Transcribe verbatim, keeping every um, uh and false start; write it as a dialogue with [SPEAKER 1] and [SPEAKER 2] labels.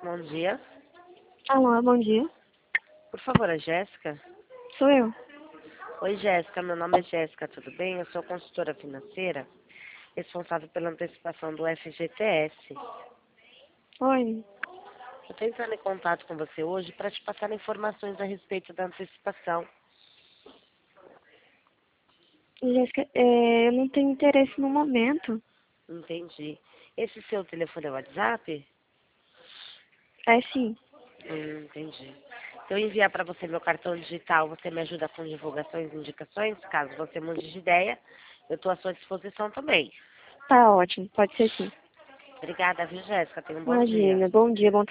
[SPEAKER 1] Bom dia.
[SPEAKER 2] Alô, bom dia.
[SPEAKER 1] Por favor, a Jéssica?
[SPEAKER 2] Sou eu.
[SPEAKER 1] Oi, Jéssica. Meu nome é Jéssica, tudo bem? Eu sou consultora financeira, responsável pela antecipação do F G T S.
[SPEAKER 2] Oi.
[SPEAKER 1] Eu estou entrando em contato com você hoje para te passar informações a respeito da antecipação.
[SPEAKER 2] Jéssica, é, eu não tenho interesse no momento.
[SPEAKER 1] Entendi. Esse seu telefone é WhatsApp?
[SPEAKER 2] É sim.
[SPEAKER 1] Hum, entendi. Se eu enviar para você meu cartão digital, você me ajuda com divulgações e indicações? Caso você mude de ideia, eu estou à sua disposição também.
[SPEAKER 2] Tá ótimo, pode ser sim.
[SPEAKER 1] Obrigada, viu, Jéssica? Tenha um bom dia.
[SPEAKER 2] Imagina, bom dia, bom